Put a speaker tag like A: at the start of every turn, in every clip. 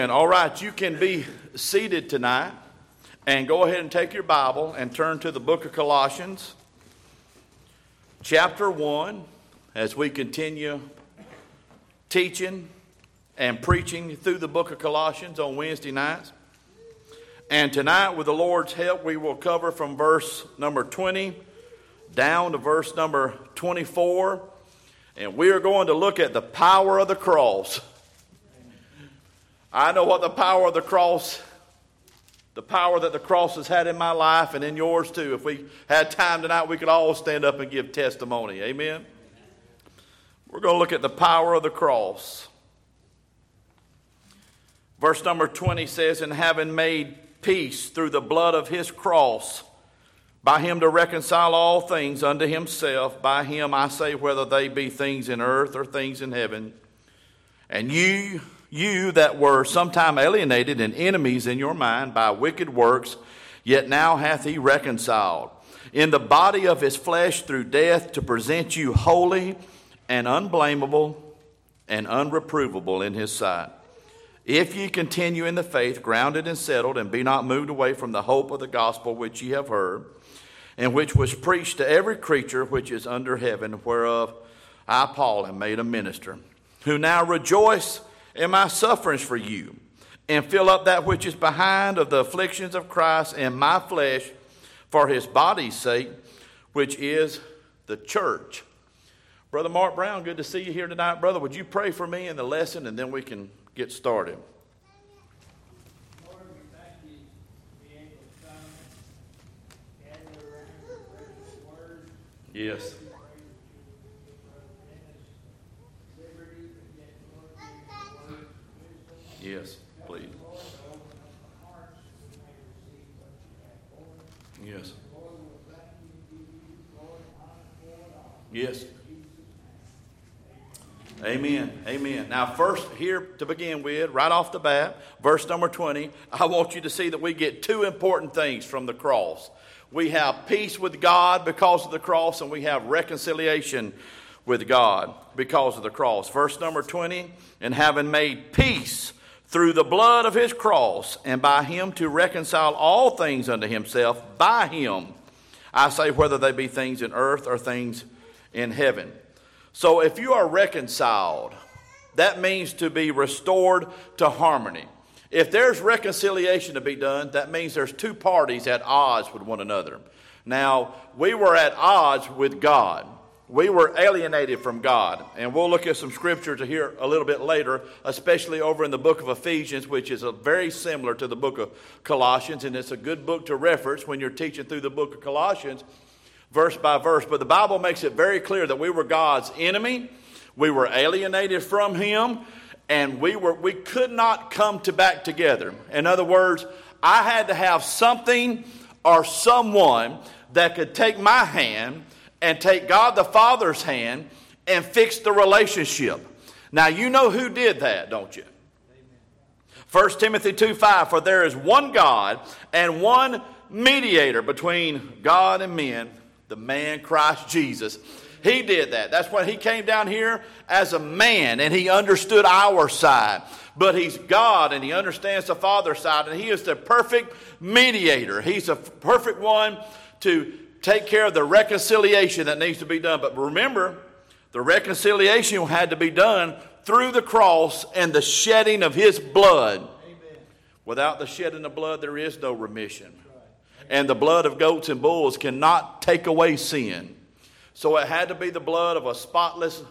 A: And all right, you can be seated tonight and go ahead and take your Bible and turn to the book of Colossians, chapter 1, as we continue teaching and preaching through the book of Colossians on Wednesday nights. And tonight, with the Lord's help, we will cover from verse number 20 down to verse number 24. And we are going to look at the power of the cross. I know what the power of the cross, the power that the cross has had in my life and in yours too. If we had time tonight, we could all stand up and give testimony. Amen? We're going to look at the power of the cross. Verse number 20 says, "And having made peace through the blood of his cross, by him to reconcile all things unto himself, by him I say, whether they be things in earth or things in heaven. And you that were sometime alienated and enemies in your mind by wicked works, yet now hath he reconciled in the body of his flesh through death, to present you holy and unblameable and unreprovable in his sight. If ye continue in the faith, grounded and settled, and be not moved away from the hope of the gospel which ye have heard, and which was preached to every creature which is under heaven, whereof I, Paul, am made a minister, who now rejoice in my sufferings for you, and fill up that which is behind of the afflictions of Christ in my flesh, for his body's sake, which is the church." Brother Mark Brown, good to see you here tonight. Brother, would you pray for me in the lesson, and then we can get started.
B: Lord, we thank you for being able to come and gather around your precious word.
A: Yes. Yes, please. Yes. Yes. Amen. Amen. Now, first, here to begin with, right off the bat, verse number 20, I want you to see that we get two important things from the cross. We have peace with God because of the cross, and we have reconciliation with God because of the cross. Verse number 20, "And having made peace through the blood of his cross, and by him to reconcile all things unto himself, by him, I say, whether they be things in earth or things in heaven." So if you are reconciled, that means to be restored to harmony. If there's reconciliation to be done, that means there's two parties at odds with one another. Now, we were at odds with God. We were alienated from God. And we'll look at some scripture to hear a little bit later, especially over in the book of Ephesians, which is very similar to the book of Colossians. And it's a good book to reference when you're teaching through the book of Colossians, verse by verse. But the Bible makes it very clear that we were God's enemy. We were alienated from him. And we could not come back together. In other words, I had to have something or someone that could take my hand and take God the Father's hand and fix the relationship. Now, you know who did that, don't you? 1 Timothy 2:5, "For there is one God and one mediator between God and men, the man Christ Jesus." He did that. That's when he came down here as a man, and he understood our side. But he's God, and he understands the Father's side, and he is the perfect mediator. He's the perfect one to take care of the reconciliation that needs to be done. But remember, the reconciliation had to be done through the cross and the shedding of his blood. Amen. Without the shedding of blood, there is no remission. And the blood of goats and bulls cannot take away sin. So it had to be the blood of the spotless,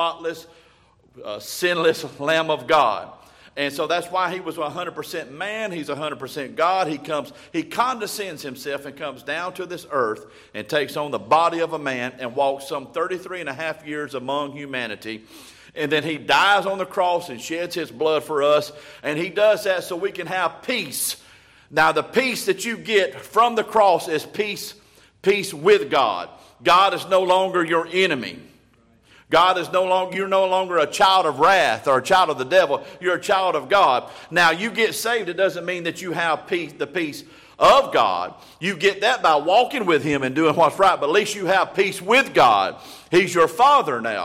A: sinless Lamb of God. And so that's why he was 100% man. He's 100% God. He condescends himself and comes down to this earth and takes on the body of a man and walks some 33 and a half years among humanity. And then he dies on the cross and sheds his blood for us. And he does that so we can have peace. Now, the peace that you get from the cross is peace with God. God is no longer your enemy. You're no longer a child of wrath or a child of the devil. You're a child of God. Now, you get saved, it doesn't mean that you have the peace of God. You get that by walking with him and doing what's right, but at least you have peace with God. He's your Father now.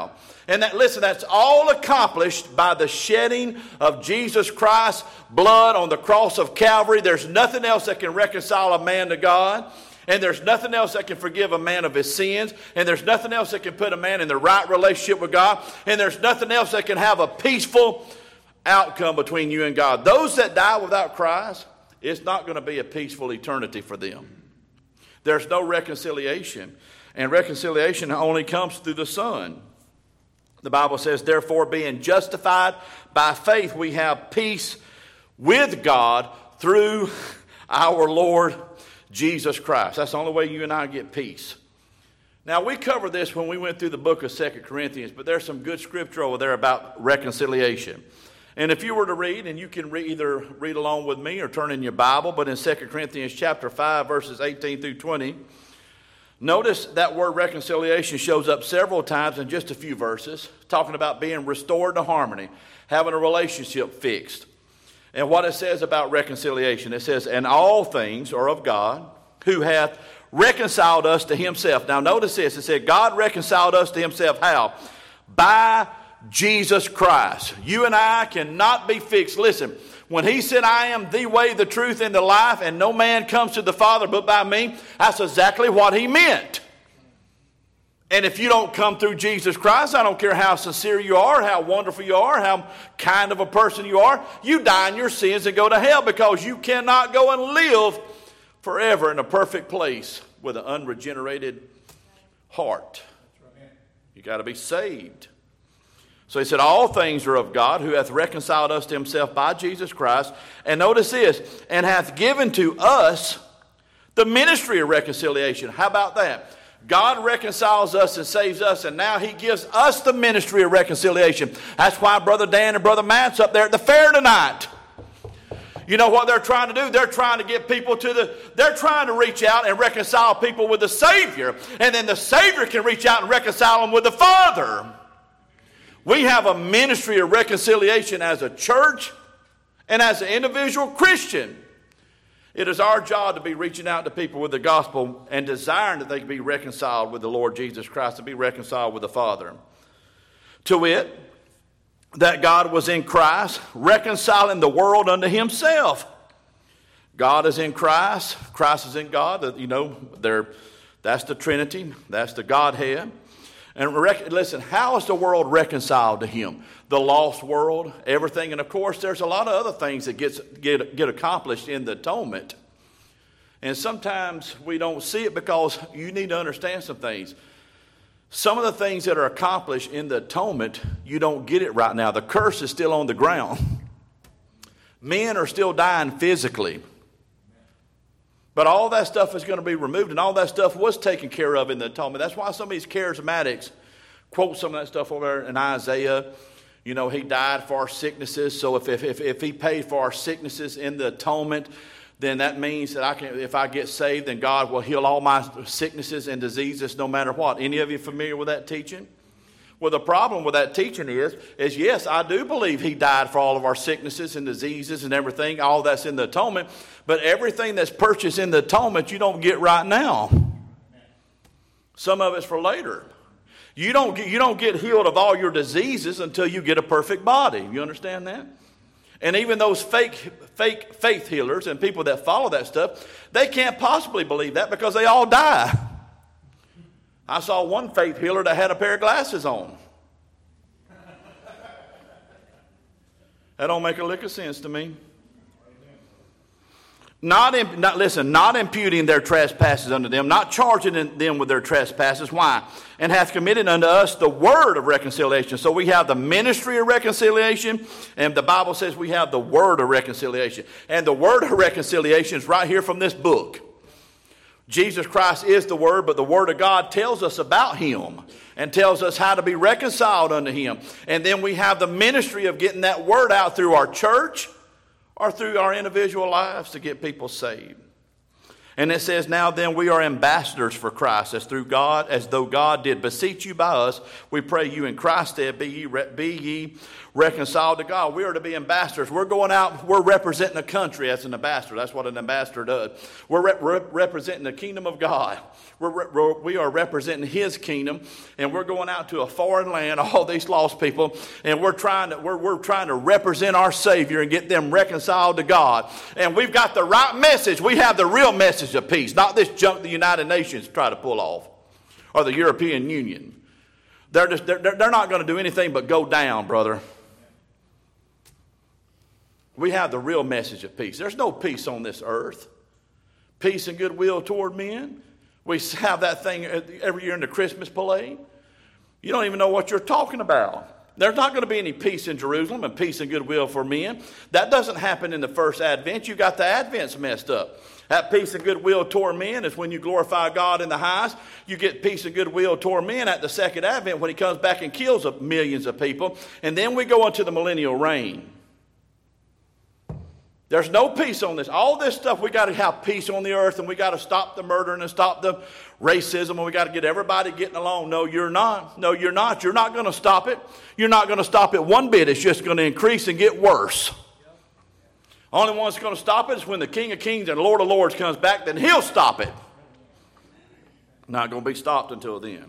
A: And that's all accomplished by the shedding of Jesus Christ's blood on the cross of Calvary. There's nothing else that can reconcile a man to God. And there's nothing else that can forgive a man of his sins. And there's nothing else that can put a man in the right relationship with God. And there's nothing else that can have a peaceful outcome between you and God. Those that die without Christ, it's not going to be a peaceful eternity for them. There's no reconciliation. And reconciliation only comes through the Son. The Bible says, therefore, being justified by faith, we have peace with God through our Lord Jesus Christ. That's the only way you and I get peace. Now, we covered this when we went through the book of 2 Corinthians, but there's some good scripture over there about reconciliation. And if you were to read, and you can either read along with me or turn in your Bible, but in 2 Corinthians chapter 5, verses 18 through 20, notice that word reconciliation shows up several times in just a few verses, talking about being restored to harmony, having a relationship fixed. And what it says about reconciliation, it says, and all things are of God, who hath reconciled us to himself. Now notice this, it said, God reconciled us to himself. How? By Jesus Christ. You and I cannot be fixed. Listen, when he said, I am the way, the truth, and the life, and no man comes to the Father but by me, that's exactly what he meant. And if you don't come through Jesus Christ, I don't care how sincere you are, how wonderful you are, how kind of a person you are, you die in your sins and go to hell, because you cannot go and live forever in a perfect place with an unregenerated heart. You got to be saved. So he said, all things are of God, who hath reconciled us to himself by Jesus Christ. And notice this, and hath given to us the ministry of reconciliation. How about that? God reconciles us and saves us, and now he gives us the ministry of reconciliation. That's why Brother Dan and Brother Matt's up there at the fair tonight. You know what they're trying to do? They're trying to get people they're trying to reach out and reconcile people with the Savior. And then the Savior can reach out and reconcile them with the Father. We have a ministry of reconciliation as a church and as an individual Christian. It is our job to be reaching out to people with the gospel and desiring that they can be reconciled with the Lord Jesus Christ, to be reconciled with the Father. To wit, that God was in Christ, reconciling the world unto himself. God is in Christ. Christ is in God. You know, that's the Trinity. That's the Godhead. And listen, how is the world reconciled to him? The lost world, everything. And of course, there's a lot of other things that get accomplished in the atonement. And sometimes we don't see it, because you need to understand some things. Some of the things that are accomplished in the atonement, you don't get it right now. The curse is still on the ground. Men are still dying physically. But all that stuff is going to be removed, and all that stuff was taken care of in the atonement. That's why some of these charismatics quote some of that stuff over there in Isaiah. You know, he died for our sicknesses. So if he paid for our sicknesses in the atonement, then that means that if I get saved, then God will heal all my sicknesses and diseases no matter what. Any of you familiar with that teaching? Well, the problem with that teaching is yes, I do believe he died for all of our sicknesses and diseases and everything. All that's in the atonement. But everything that's purchased in the atonement, you don't get right now. Some of it's for later. You don't get healed of all your diseases until you get a perfect body. You understand that? And even those fake faith healers and people that follow that stuff, they can't possibly believe that, because they all die. I saw one faith healer that had a pair of glasses on. That don't make a lick of sense to me. Not imputing their trespasses unto them, not charging them with their trespasses. Why? And hath committed unto us the word of reconciliation. So we have the ministry of reconciliation, and the Bible says we have the word of reconciliation. And the word of reconciliation is right here from this book. Jesus Christ is the Word, but the Word of God tells us about Him and tells us how to be reconciled unto Him. And then we have the ministry of getting that Word out through our church or through our individual lives to get people saved. And it says, now then we are ambassadors for Christ, as though God did beseech you by us. We pray you in Christ's stead, be ye reconciled to God. We are to be ambassadors. We're going out, we're representing a country as an ambassador. That's what an ambassador does. We're representing the kingdom of God. We are representing his kingdom, and we're going out to a foreign land, all these lost people, and we're trying to represent our Savior and get them reconciled to God. And we've got the right message. We have the real message of peace, not this junk the United Nations try to pull off, or the European Union. They're not going to do anything but go down, brother. We have the real message of peace. There's no peace on this earth. Peace and goodwill toward men. We have that thing every year in the Christmas parade. You don't even know what you're talking about. There's not going to be any peace in Jerusalem and peace and goodwill for men. That doesn't happen in the first Advent. You got the Advents messed up. That peace and goodwill toward men is when you glorify God in the highest. You get peace and goodwill toward men at the second Advent when he comes back and kills millions of people. And then we go into the millennial reign. There's no peace on this. All this stuff, we got to have peace on the earth, and we got to stop the murdering and stop the racism, and we got to get everybody getting along. No, you're not. No, you're not. You're not going to stop it. You're not going to stop it one bit. It's just going to increase and get worse. Only one that's going to stop it is when the King of Kings and Lord of Lords comes back, then he'll stop it. Not going to be stopped until then.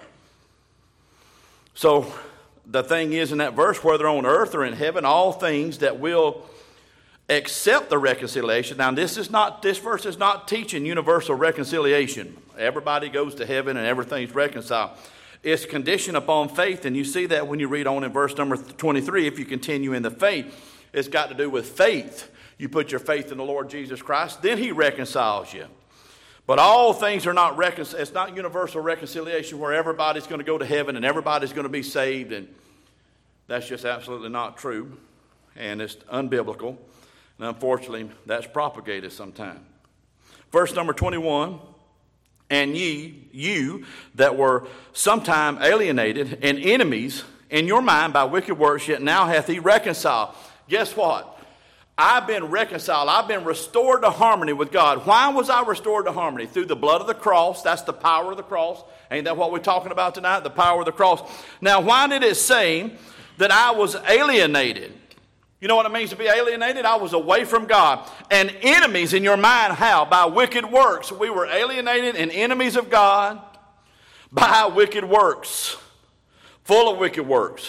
A: So the thing is in that verse, whether on earth or in heaven, all things that will accept the reconciliation. Now this verse is not teaching universal reconciliation. Everybody goes to heaven and everything's reconciled. It's conditioned upon faith, and you see that when you read on in verse number 23. If you continue in the faith, it's got to do with faith. You put your faith in the Lord Jesus Christ, then he reconciles you. But all things are not it's not universal reconciliation where everybody's going to go to heaven and everybody's going to be saved, and that's just absolutely not true, and it's unbiblical. And unfortunately, that's propagated sometimes. Verse number 21, and you that were sometime alienated and enemies in your mind by wicked works, yet now hath he reconciled. Guess what? I've been reconciled. I've been restored to harmony with God. Why was I restored to harmony? Through the blood of the cross. That's the power of the cross. Ain't that what we're talking about tonight? The power of the cross. Now, why did it say that I was alienated? You know what it means to be alienated? I was away from God. And enemies in your mind, how? By wicked works. We were alienated and enemies of God by wicked works. Full of wicked works.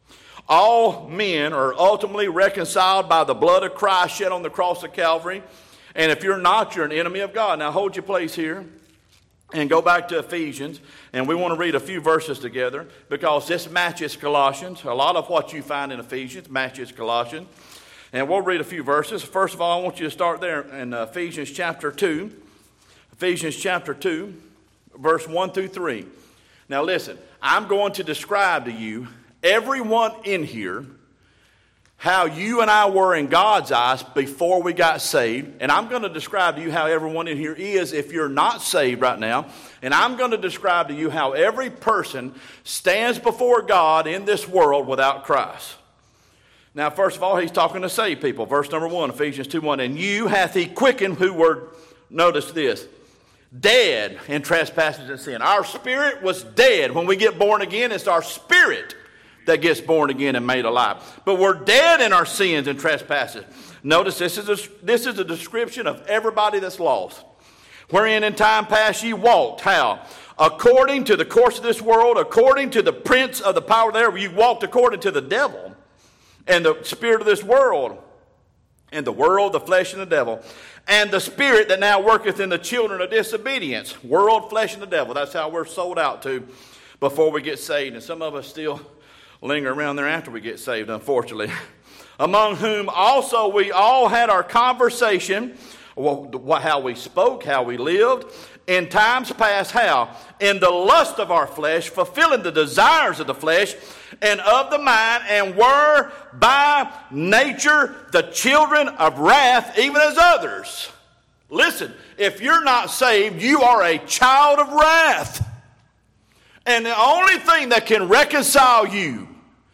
A: All men are ultimately reconciled by the blood of Christ shed on the cross of Calvary. And if you're not, you're an enemy of God. Now hold your place here and go back to Ephesians. And we want to read a few verses together because this matches Colossians. A lot of what you find in Ephesians matches Colossians. And we'll read a few verses. First of all, I want you to start there in Ephesians chapter 2. Ephesians chapter 2, verse 1 through 3. Now listen, I'm going to describe to you, everyone in here, how you and I were in God's eyes before we got saved. And I'm going to describe to you how everyone in here is if you're not saved right now. And I'm going to describe to you how every person stands before God in this world without Christ. Now, first of all, he's talking to saved people. Verse number 1, Ephesians 2:1. And you hath he quickened who were, notice this, dead in trespasses and sin. Our spirit was dead. When we get born again, it's our spirit that gets born again and made alive. But we're dead in our sins and trespasses. Notice this is a description of everybody that's lost. Wherein in time past ye walked. How? According to the course of this world, according to the prince of the power thereof. You walked according to the devil and the spirit of this world. And the world, the flesh, and the devil. And the spirit that now worketh in the children of disobedience. World, flesh, and the devil. That's how we're sold out to before we get saved. And some of us still linger around there after we get saved, unfortunately. Among whom also we all had our conversation, how we spoke, how we lived, in times past, how? In the lust of our flesh, fulfilling the desires of the flesh and of the mind, and were by nature the children of wrath, even as others. Listen, if you're not saved, you are a child of wrath. And the only thing that can reconcile you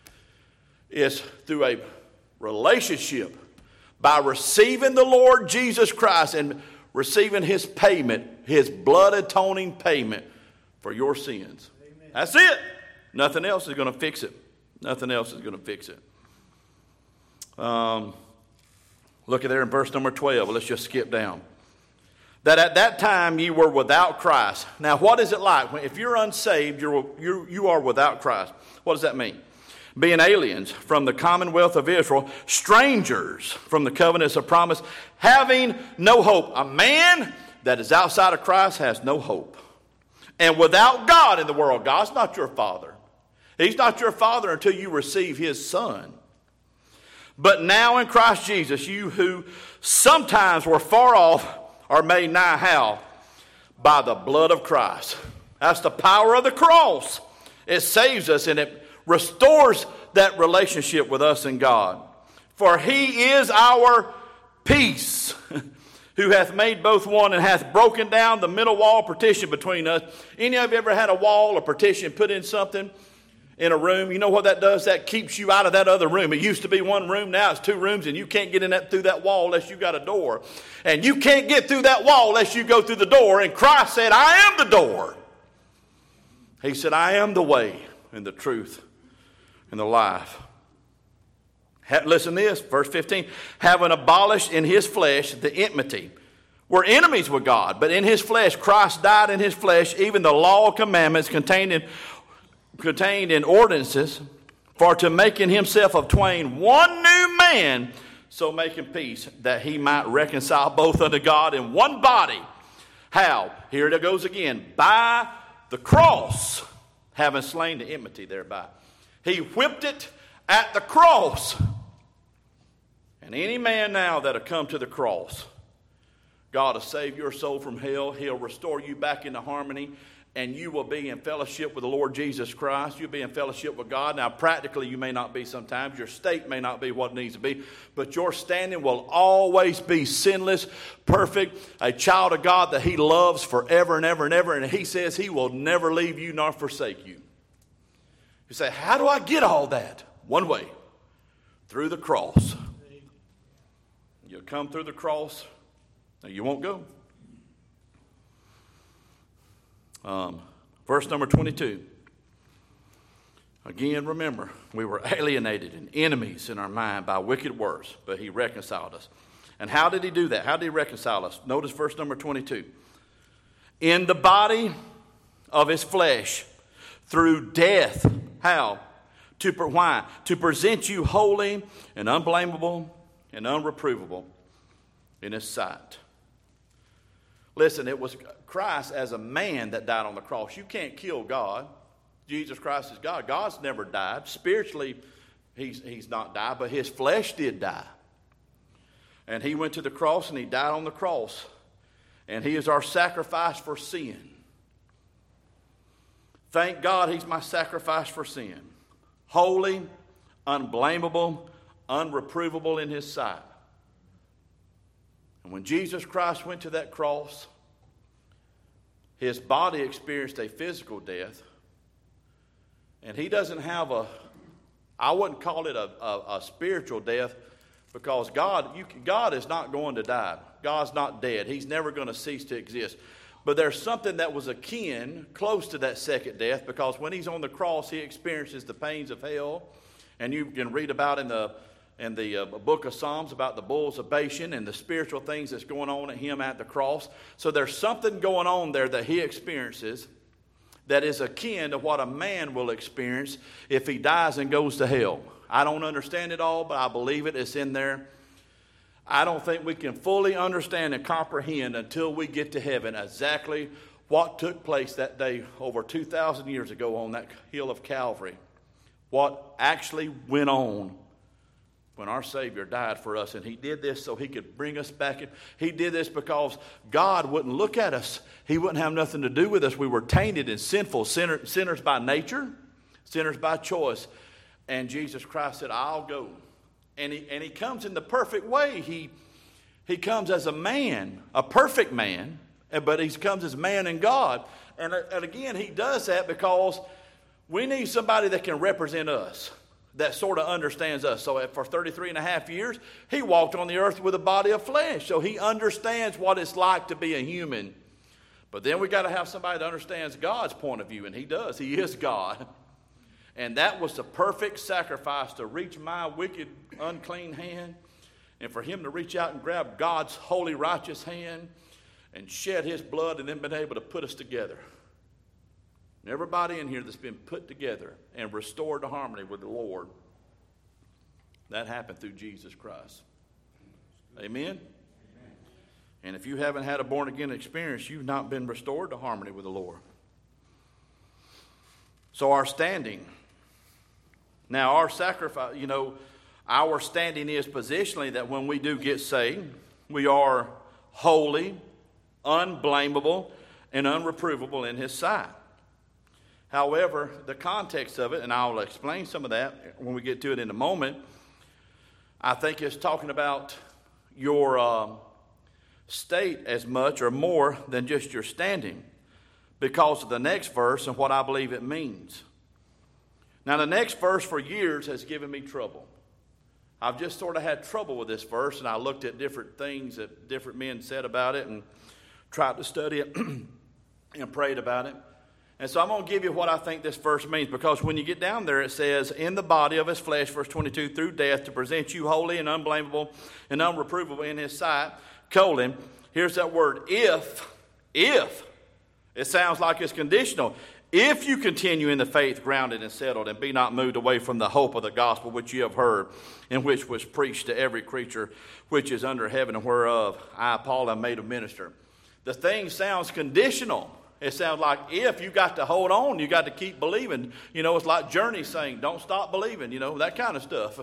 A: is through a relationship by receiving the Lord Jesus Christ and receiving his payment, his blood atoning payment for your sins. Amen. That's it. Nothing else is going to fix it. Nothing else is going to fix it. Look at there in verse number 12. Let's just skip down. That at that time you were without Christ. Now, what is it like? If you're unsaved, you are without Christ. What does that mean? Being aliens from the commonwealth of Israel, strangers from the covenants of promise, having no hope. A man that is outside of Christ has no hope. And without God in the world, God's not your father. He's not your father until you receive his Son. But now in Christ Jesus, you who sometimes were far off are made nigh how? By the blood of Christ. That's the power of the cross. It saves us and it restores that relationship with us and God. For he is our peace, who hath made both one and hath broken down the middle wall partition between us. Any of you ever had a wall or partition put in something in a room? You know what that does? That keeps you out of that other room. It used to be one room, now it's two rooms, and you can't get in that through that wall unless you got a door. And you can't get through that wall unless you go through the door. And Christ said, I am the door. He said, I am the way and the truth and the life. Listen to this, verse 15. Having abolished in his flesh the enmity. We're enemies with God, but in his flesh, Christ died in his flesh, even the law of commandments contained in ordinances, for to make in himself of twain one new man, so making peace, that he might reconcile both unto God in one body. How? Here it goes again. By the cross, having slain the enmity thereby. He whipped it at the cross. And any man now that will come to the cross, God will save your soul from hell. He'll restore you back into harmony. And you will be in fellowship with the Lord Jesus Christ. You'll be in fellowship with God. Now, practically, you may not be sometimes. Your state may not be what it needs to be. But your standing will always be sinless, perfect, a child of God that he loves forever and ever and ever. And he says he will never leave you nor forsake you. You say, how do I get all that? One way, through the cross. You'll come through the cross. Now, you won't go. Verse number 22. Again, remember, we were alienated and enemies in our mind by wicked works, but he reconciled us. And how did he do that? How did he reconcile us? Notice verse number 22. In the body of his flesh, through death. How? Why? To present you holy and unblameable and unreprovable in his sight. Listen, it was Christ as a man that died on the cross. You can't kill God. Jesus Christ is God. God's never died. Spiritually, he's not died, but his flesh did die. And he went to the cross and he died on the cross. And he is our sacrifice for sin. Thank God he's my sacrifice for sin. Holy, unblameable, unreprovable in his sight. And when Jesus Christ went to that cross, his body experienced a physical death. And he doesn't have I wouldn't call it a spiritual death, because God is not going to die. God's not dead. He's never going to cease to exist. But there's something that was akin, close to that second death, because when he's on the cross, he experiences the pains of hell. And you can read about in the book of Psalms about the bulls of Bashan and the spiritual things that's going on at him at the cross. So there's something going on there that he experiences that is akin to what a man will experience if he dies and goes to hell. I don't understand it all, but I believe it. It's in there. I don't think we can fully understand and comprehend until we get to heaven exactly what took place that day over 2,000 years ago on that hill of Calvary. What actually went on when our Savior died for us. And he did this so he could bring us back in. He did this because God wouldn't look at us. He wouldn't have nothing to do with us. We were tainted and sinful, sinners by nature, sinners by choice. And Jesus Christ said, I'll go. And he comes in the perfect way. He comes as a man, a perfect man, but he comes as man and God. And again, he does that because we need somebody that can represent us, that sort of understands us. So for 33 and a half years, he walked on the earth with a body of flesh. So he understands what it's like to be a human. But then we got to have somebody that understands God's point of view, and he does. He is God. And that was the perfect sacrifice to reach my wicked, unclean hand and for him to reach out and grab God's holy, righteous hand and shed his blood and then been able to put us together. And everybody in here that's been put together and restored to harmony with the Lord, that happened through Jesus Christ. Amen? And if you haven't had a born-again experience, you've not been restored to harmony with the Lord. So our standing. Now our sacrifice, our standing is positionally that when we do get saved, we are holy, unblameable, and unreprovable in his sight. However, the context of it, and I'll explain some of that when we get to it in a moment, I think it's talking about your state as much or more than just your standing, because of the next verse and what I believe it means. Now, the next verse for years has given me trouble. I've just sort of had trouble with this verse, and I looked at different things that different men said about it and tried to study it and prayed about it. And so I'm going to give you what I think this verse means, because when you get down there, it says, in the body of his flesh, verse 22, through death, to present you holy and unblameable and unreprovable in his sight, colon, here's that word, if, it sounds like it's conditional. If you continue in the faith, grounded and settled, and be not moved away from the hope of the gospel which you have heard, and which was preached to every creature which is under heaven, and whereof I, Paul, am made a minister. The thing sounds conditional. It sounds like if you got to hold on, you got to keep believing. It's like Journey saying, don't stop believing, that kind of stuff.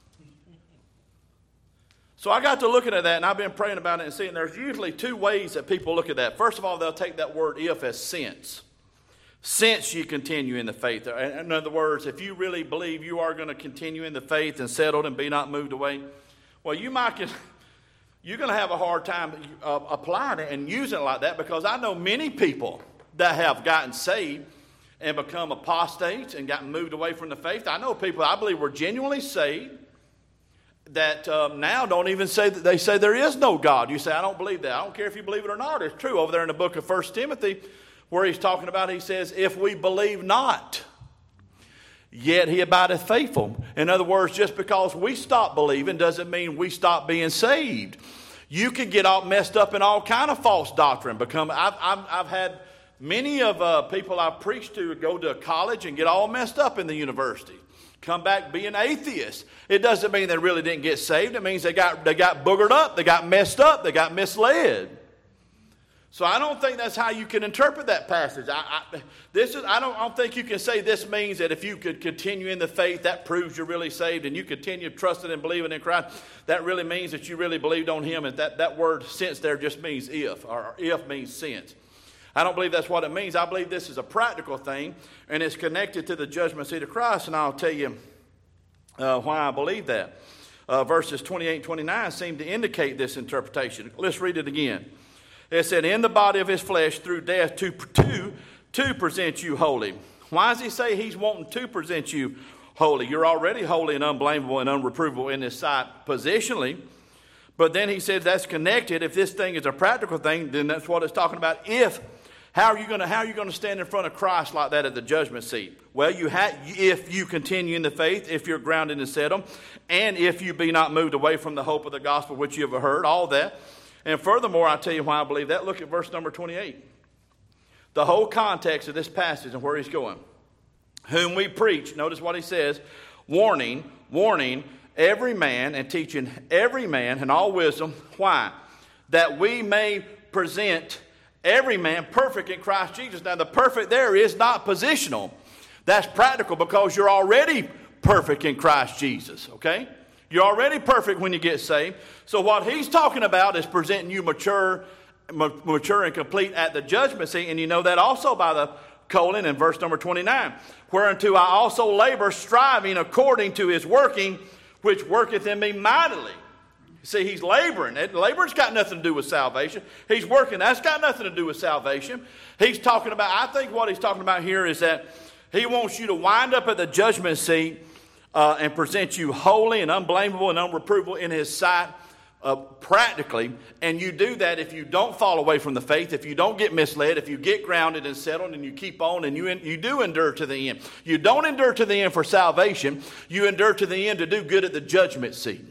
A: So I got to looking at that, and I've been praying about it and seeing there's usually two ways that people look at that. First of all, they'll take that word if as since. Since you continue in the faith. In other words, if you really believe you are going to continue in the faith and settled and be not moved away, well, you're going to have a hard time applying it and using it like that, because I know many people that have gotten saved and become apostates and gotten moved away from the faith. I know people I believe were genuinely saved that now don't even say that they say there is no God. You say, I don't believe that. I don't care if you believe it or not. It's true. Over there in the book of 1 Timothy, where he's talking about, he says, if we believe not, yet he abideth faithful. In other words, just because we stop believing doesn't mean we stop being saved. You can get all messed up in all kind of false doctrine. I've had many of people I've preached to go to college and get all messed up in the university. Come back being atheists. It doesn't mean they really didn't get saved. It means they got boogered up, they got messed up, they got misled. So I don't think that's how you can interpret that passage. I don't think you can say this means that if you could continue in the faith, that proves you're really saved, and you continue trusting and believing in Christ, that really means that you really believed on him, and that word since there just means if, or if means since. I don't believe that's what it means. I believe this is a practical thing, and it's connected to the judgment seat of Christ, and I'll tell you why I believe that. Verses 28 and 29 seem to indicate this interpretation. Let's read it again. It said, in the body of his flesh through death to present you holy. Why does he say he's wanting to present you holy? You're already holy and unblameable and unreprovable in his sight positionally. But then he says that's connected. If this thing is a practical thing, then that's what it's talking about. How are you going to stand in front of Christ like that at the judgment seat? Well, if you continue in the faith, if you're grounded and settled, and if you be not moved away from the hope of the gospel which you have heard, all that. And furthermore, I'll tell you why I believe that. Look at verse number 28. The whole context of this passage and where he's going. Whom we preach, notice what he says, warning every man and teaching every man in all wisdom. Why? That we may present every man perfect in Christ Jesus. Now the perfect there is not positional. That's practical, because you're already perfect in Christ Jesus, okay? You're already perfect when you get saved. So what he's talking about is presenting you mature and complete at the judgment seat. And you know that also by the colon in verse number 29. Whereunto I also labor, striving according to his working, which worketh in me mightily. See, he's laboring. Laboring's got nothing to do with salvation. He's working. That's got nothing to do with salvation. He's talking about, I think what he's talking about here is that he wants you to wind up at the judgment seat and present you holy and unblameable and unreprovable in his sight practically, and you do that if you don't fall away from the faith, if you don't get misled, if you get grounded and settled and you keep on and you do endure to the end. You don't endure to the end for salvation. You endure to the end to do good at the judgment seat.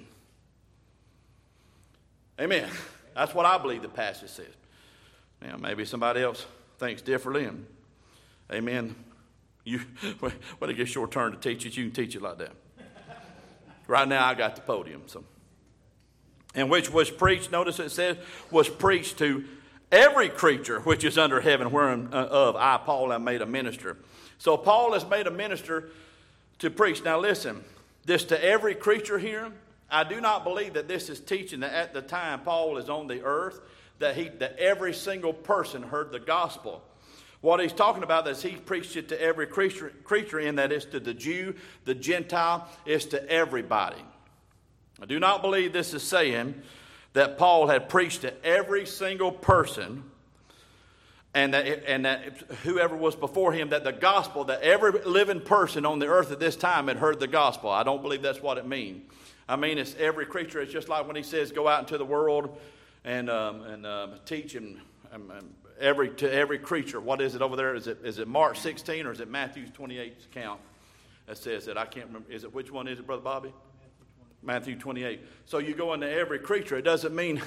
A: Amen. That's what I believe the passage says. Now, maybe somebody else thinks differently. And amen. When it gets your turn to teach it, you can teach it like that. Right now, I got the podium. And which was preached, notice it says, was preached to every creature which is under heaven, whereof I, Paul, am made a minister. So Paul is made a minister to preach. Now listen, this to every creature here, I do not believe that this is teaching that at the time Paul is on the earth, that every single person heard the gospel. What he's talking about is he preached it to every creature in that it's to the Jew, the Gentile, it's to everybody. I do not believe this is saying that Paul had preached to every single person and that whoever was before him, that the gospel, that every living person on the earth at this time had heard the gospel. I don't believe that's what it means. I mean, it's every creature. It's just like when he says, go out into the world and teach to every creature. What is it over there? Is it Mark 16 or is it Matthew 28's account that says that? I can't remember. Which one is it, Brother Bobby? Matthew 28. So you go into every creature. It doesn't mean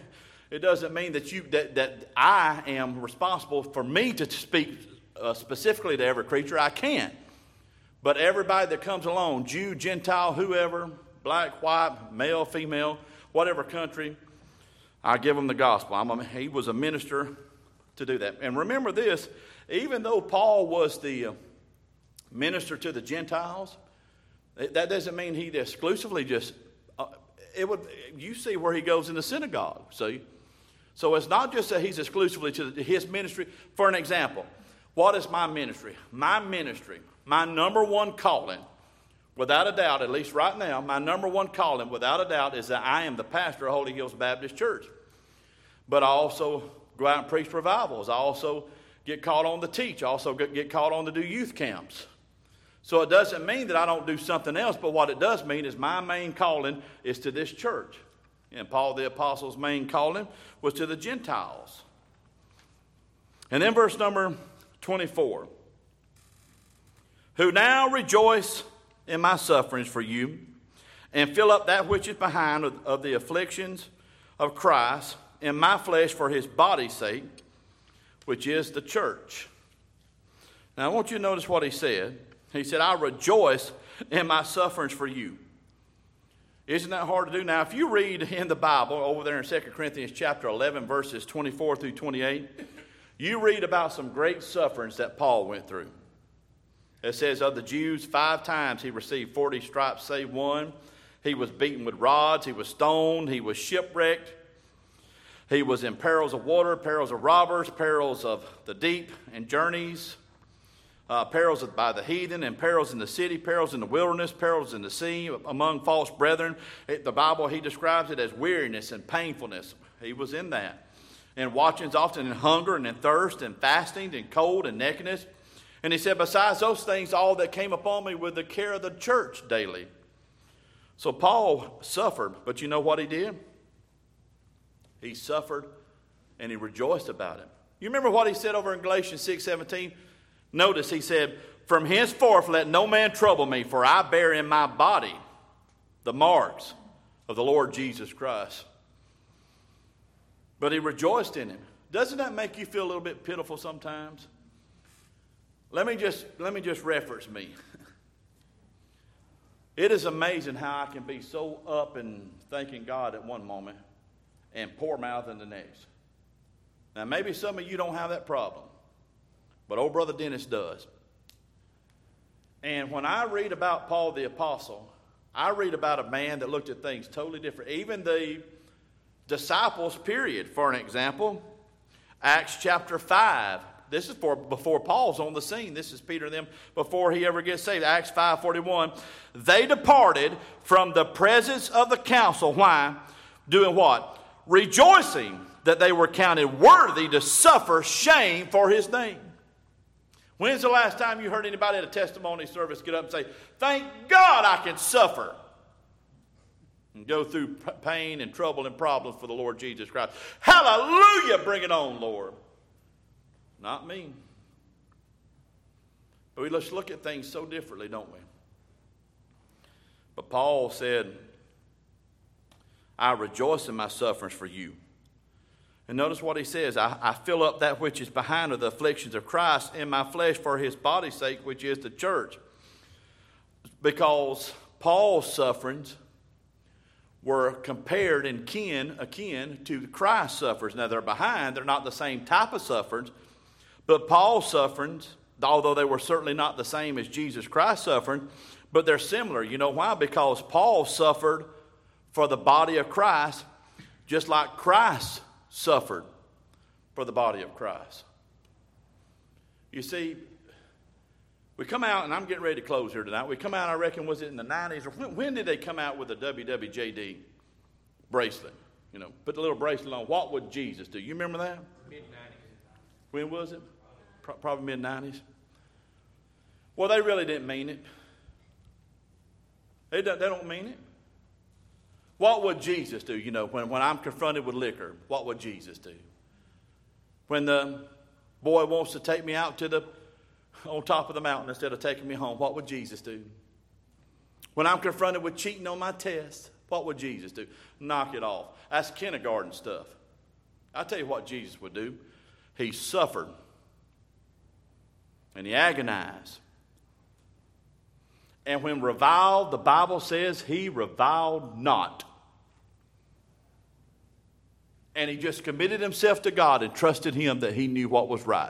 A: that I am responsible for me to speak specifically to every creature. I can't. But everybody that comes along, Jew, Gentile, whoever, black, white, male, female, whatever country, I give them the gospel. He was a minister to do that. And remember this, even though Paul was the minister to the Gentiles, that doesn't mean he exclusively just, you see where he goes in the synagogue, see? So it's not just that he's exclusively to his ministry. For an example, what is my ministry? My ministry, my number one calling, without a doubt, at least right now, my number one calling, without a doubt, is that I am the pastor of Holy Hills Baptist Church. But I also go out and preach revivals. I also get called on to teach. I also get called on to do youth camps. So it doesn't mean that I don't do something else, but what it does mean is my main calling is to this church. And Paul the Apostle's main calling was to the Gentiles. And then verse number 24. Who now rejoice in my sufferings for you, and fill up that which is behind of the afflictions of Christ in my flesh for his body's sake, which is the church. Now I want you to notice what he said. He said, I rejoice in my sufferings for you. Isn't that hard to do? Now, if you read in the Bible, over there in 2 Corinthians chapter 11, verses 24 through 28, you read about some great sufferings that Paul went through. It says, of the Jews, 5 times he received 40 stripes, save one. He was beaten with rods. He was stoned. He was shipwrecked. He was in perils of water, perils of robbers, perils of the deep, and journeys. Perils by the heathen, and perils in the city, perils in the wilderness, perils in the sea, among false brethren. The Bible, he describes it as weariness and painfulness. He was in that. And watchings often in hunger and in thirst and fasting and cold and nakedness. And he said, besides those things, all that came upon me with the care of the church daily. So Paul suffered, but you know what he did? He suffered and he rejoiced about it. You remember what he said over in Galatians 6:17? Notice he said, from henceforth let no man trouble me, for I bear in my body the marks of the Lord Jesus Christ. But he rejoiced in him. Doesn't that make you feel a little bit pitiful sometimes? Let me just reference me. It is amazing how I can be so up and thanking God at one moment and poor mouth in the next. Now maybe some of you don't have that problem. But old Brother Dennis does. And when I read about Paul the Apostle, I read about a man that looked at things totally different. Even the disciples, period. For an example, Acts chapter 5. This is before Paul's on the scene. This is Peter and them before he ever gets saved. Acts 5:41. They departed from the presence of the council. Why? Doing what? Rejoicing that they were counted worthy to suffer shame for his name. When's the last time you heard anybody at a testimony service get up and say, thank God I can suffer? and go through pain and trouble and problems for the Lord Jesus Christ. Hallelujah! Bring it on, Lord. Not me. But we just look at things so differently, don't we? But Paul said, I rejoice in my sufferings for you. And notice what he says, I fill up that which is behind of the afflictions of Christ in my flesh for his body's sake, which is the church. Because Paul's sufferings were compared and akin to Christ's sufferings. Now they're behind, they're not the same type of sufferings, but Paul's sufferings, although they were certainly not the same as Jesus Christ's suffering, but they're similar. You know why? Because Paul suffered for the body of Christ just like Christ suffered for the body of Christ. You see, we come out, and I'm getting ready to close here tonight. We come out, I reckon, was it in the 90s? Or when did they come out with the WWJD bracelet? You know, put the little bracelet on. What would Jesus do? You remember that? Mid-90s. When was it? Probably mid-90s. Well, they really didn't mean it. They don't mean it. What would Jesus do? You know, when I'm confronted with liquor, what would Jesus do? When the boy wants to take me out to on top of the mountain instead of taking me home, what would Jesus do? When I'm confronted with cheating on my test, what would Jesus do? Knock it off. That's kindergarten stuff. I'll tell you what Jesus would do. He suffered and he agonized. And when reviled, the Bible says he reviled not. And he just committed himself to God and trusted him that he knew what was right.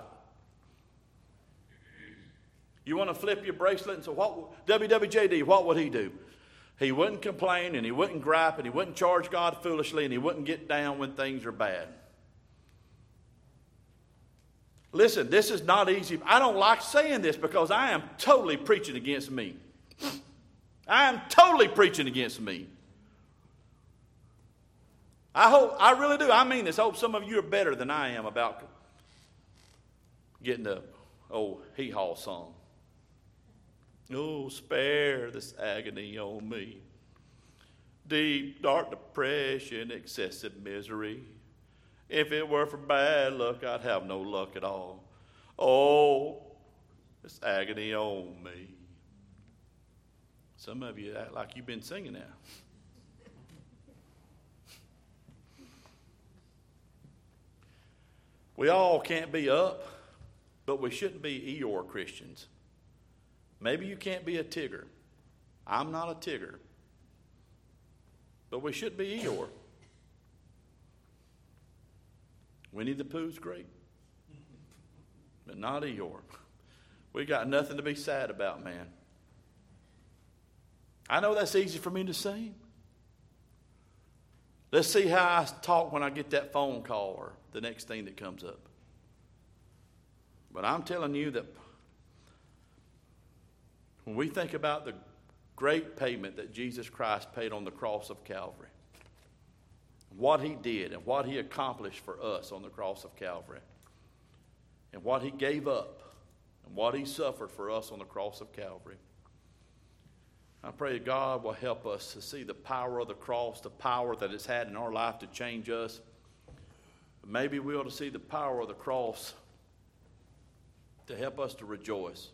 A: You want to flip your bracelet and say, WWJD, what would he do? He wouldn't complain and he wouldn't gripe and he wouldn't charge God foolishly and he wouldn't get down when things are bad. Listen, this is not easy. I don't like saying this because I am totally preaching against me. I am totally preaching against me. I really do. I mean this. I hope some of you are better than I am about getting the old hee-haw song. Oh, spare this agony on me. Deep, dark depression, excessive misery. If it were for bad luck, I'd have no luck at all. Oh, this agony on me. Some of you act like you've been singing that. We all can't be up, but we shouldn't be Eeyore Christians. Maybe you can't be a Tigger. I'm not a Tigger. But we should be Eeyore. Winnie the Pooh's great, but not Eeyore. We got nothing to be sad about, man. I know that's easy for me to say. Let's see how I talk when I get that phone call or the next thing that comes up. But I'm telling you that when we think about the great payment that Jesus Christ paid on the cross of Calvary, what he did and what he accomplished for us on the cross of Calvary, and what he gave up and what he suffered for us on the cross of Calvary, I pray God will help us to see the power of the cross, the power that it's had in our life to change us. Maybe we ought to see the power of the cross to help us to rejoice.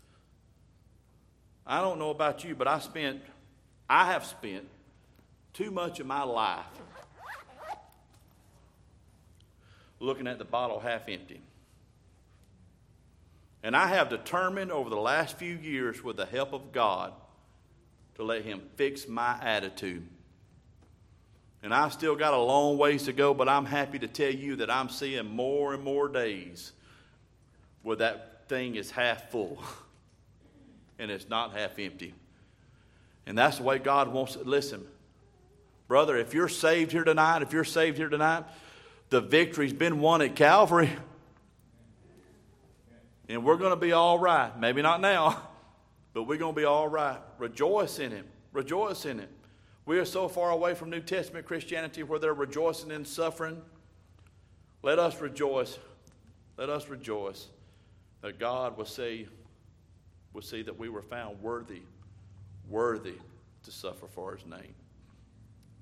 A: I don't know about you, but I have spent too much of my life looking at the bottle half empty. And I have determined over the last few years, with the help of God, to let him fix my attitude. And I've still got a long ways to go, but I'm happy to tell you that I'm seeing more and more days where that thing is half full and it's not half empty. And that's the way God wants it. Listen, brother, if you're saved here tonight, the victory's been won at Calvary. And we're going to be all right. Maybe not now, but we're going to be all right. Rejoice in him. Rejoice in it. We are so far away from New Testament Christianity where they're rejoicing in suffering. Let us rejoice. Let us rejoice that God will see that we were found worthy to suffer for his name.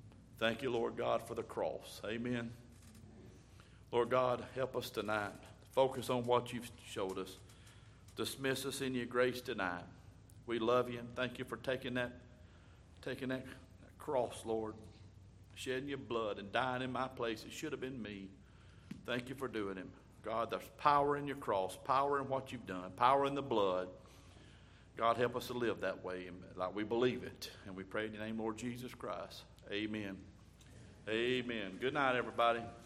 A: Thank you, Lord God, for the cross. Amen. Lord God, help us tonight. Focus on what you've showed us. Dismiss us in your grace tonight. We love you and thank you for taking that cross, Lord, shedding your blood and dying in my place. It should have been me. Thank you for doing it. God, there's power in your cross, power in what you've done, power in the blood. God, help us to live that way like we believe it. And we pray in your name, Lord Jesus Christ. Amen. Amen. Good night, everybody.